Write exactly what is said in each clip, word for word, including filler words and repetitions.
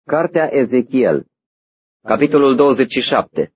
Cartea Ezechiel, capitolul douăzeci și șapte.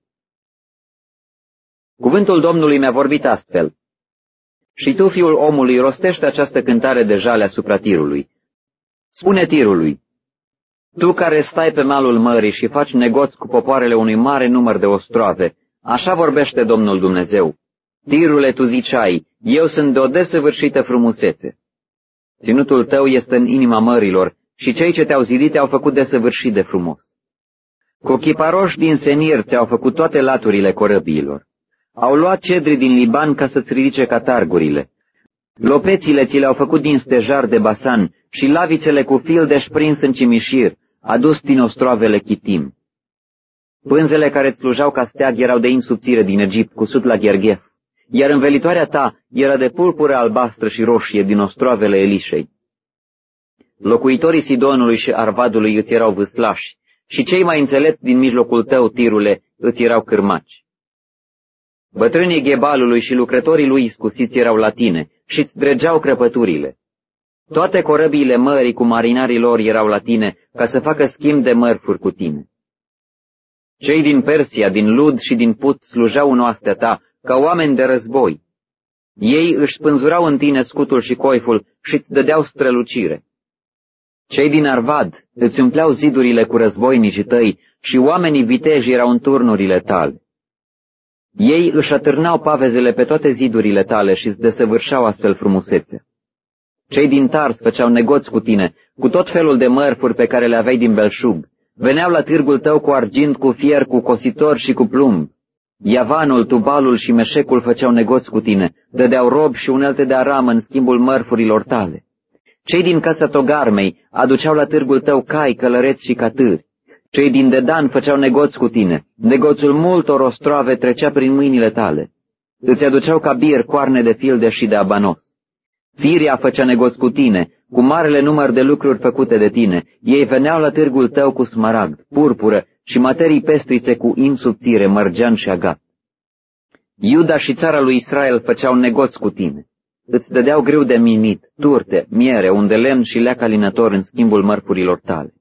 Cuvântul Domnului mi-a vorbit astfel. Și tu, fiul omului, rostește această cântare de jale asupra Tirului. Spune Tirului, tu care stai pe malul mării și faci negoți cu popoarele unui mare număr de ostroave, așa vorbește Domnul Dumnezeu. Tirule, tu ziceai, eu sunt de o desăvârșită frumusețe. Ținutul tău este în inima mărilor și cei ce te-au zidit te-au făcut desăvârșit de frumos. Cu chiparoși din Senir ți-au făcut toate laturile corăbiilor. Au luat cedri din Liban ca să-ți ridice catargurile. Lopețile ți le-au făcut din stejar de Basan și lavițele cu fildeș prins în cimișir, adus din ostroavele Chitim. Pânzele care îți slujau ca steag erau de insubțire din Egipt, cusut la Gherghef, iar învelitoarea ta era de purpură albastră și roșie din ostroavele Elișei. Locuitorii Sidonului și Arvadului îți erau vâslași și cei mai înțelepți din mijlocul tău, Tirule, îți erau cârmaci. Bătrânii Ghebalului și lucrătorii lui iscusiți erau la tine și îți dregeau crăpăturile. Toate corăbiile mării cu marinarii lor erau la tine ca să facă schimb de mărfuri cu tine. Cei din Persia, din Lud și din Put slujau în oastea ta ca oameni de război. Ei își spânzurau în tine scutul și coiful și îți dădeau strălucire. Cei din Arvad îți umpleau zidurile cu războinicii tăi și oamenii viteji erau în turnurile tale. Ei își atârnau pavezele pe toate zidurile tale și îți desăvârșeau astfel frumusețea. Cei din Tars făceau negoți cu tine, cu tot felul de mărfuri pe care le aveai din belșug. Veneau la târgul tău cu argint, cu fier, cu cositor și cu plumb. Iavanul, Tubalul și Meșecul făceau negoți cu tine, dădeau robi și unelte de aramă în schimbul mărfurilor tale. Cei din casa Togarmei aduceau la târgul tău cai, călăreți și catâri. Cei din Dedan făceau negoți cu tine, negoțul multor ostroave trecea prin mâinile tale. Îți aduceau ca bir coarne de filde și de abanos. Siria făcea negoți cu tine, cu marele număr de lucruri făcute de tine. Ei veneau la târgul tău cu smaragd, purpură și materii pestrițe cu insubțire, mărgean și agat. Iuda și țara lui Israel făceau negoți cu tine. Îți dădeau grâu de minit, turte, miere, unde lemn și leac alinător în schimbul mărfurilor tale.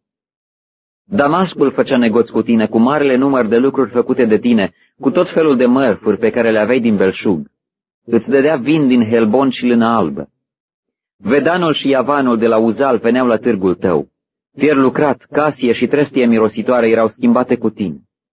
Damascul făcea negoți cu tine, cu marele număr de lucruri făcute de tine, cu tot felul de mărfuri pe care le aveai din belșug. Îți dădea vin din Helbon și lână albă. Vedanul și Iavanul de la Uzal veneau la târgul tău. Fier lucrat, casie și trestie mirositoare erau schimbate cu tine.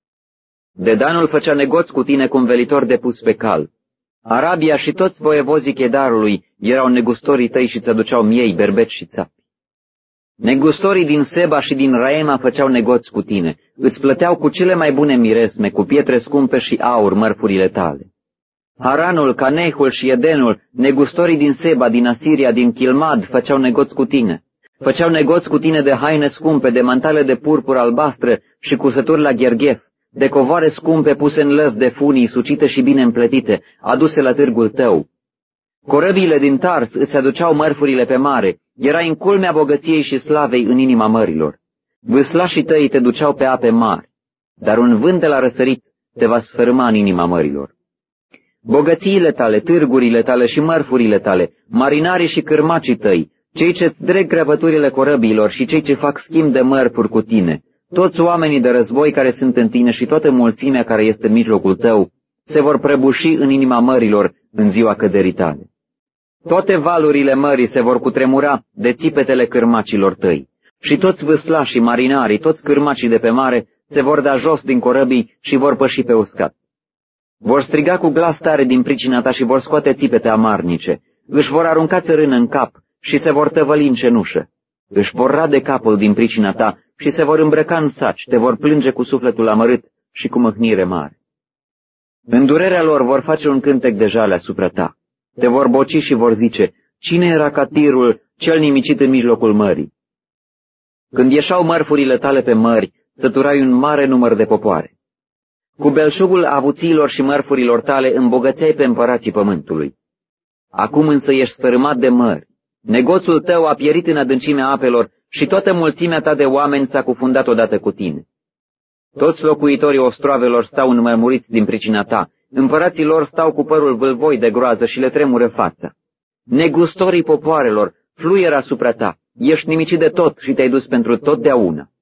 Dedanul făcea negoți cu tine cu învelitor de pus pe cal. Arabia și toți voievozii Chedarului erau negustorii tăi și îți aduceau miei, berbeci și țapi. Negustorii din Seba și din Raema făceau negoți cu tine, îți plăteau cu cele mai bune miresme, cu pietre scumpe și aur mărfurile tale. Haranul, Canehul și Edenul, negustorii din Seba, din Asiria, din Chilmad, făceau negoți cu tine. Făceau negoți cu tine de haine scumpe, de mantale de purpură albastră și cusături la Gherghef, de covoare scumpe puse în lăs de funii, sucite și bine împletite, aduse la târgul tău. Corăbiile din Tars îți aduceau mărfurile pe mare, erai în culmea bogăției și slavei în inima mărilor. Vâslașii tăi te duceau pe ape mari, dar un vânt de la răsărit te va sfărâma în inima mărilor. Bogățiile tale, târgurile tale și mărfurile tale, marinarii și cârmacii tăi, cei ce-ți dreg crăpăturile corăbiilor și cei ce fac schimb de mărfuri cu tine, toți oamenii de război care sunt în tine și toată mulțimea care este în mijlocul tău, se vor prăbuși în inima mărilor în ziua căderii tale. Toate valurile mării se vor cutremura de țipetele cârmacilor tăi și toți vâslașii, marinarii, toți cârmacii de pe mare se vor da jos din corăbii și vor păși pe uscat. Vor striga cu glas tare din pricina ta și vor scoate țipete amarnice, își vor arunca țărână în cap și se vor tăvăli în cenușă, își vor rade capul din pricina ta și se vor îmbrăca în saci, te vor plânge cu sufletul amărât și cu mâhnire mare. În durerea lor vor face un cântec de jale asupra ta, te vor boci și vor zice, cine era ca Tirul, cel nimicit în mijlocul mării? Când ieșau mărfurile tale pe mări, săturai un mare număr de popoare. Cu belșugul avuțiilor și mărfurilor tale îmbogățeai pe împărații pământului. Acum însă ești sfărâmat de mări. Negoțul tău a pierit în adâncimea apelor și toată mulțimea ta de oameni s-a cufundat odată cu tine. Toți locuitorii ostroavelor stau înmărmuriți din pricina ta, împărații lor stau cu părul vâlvoi de groază și le tremură fața. Negustorii popoarelor fluieră asupra ta, ești nimicit de tot și te-ai dus pentru totdeauna.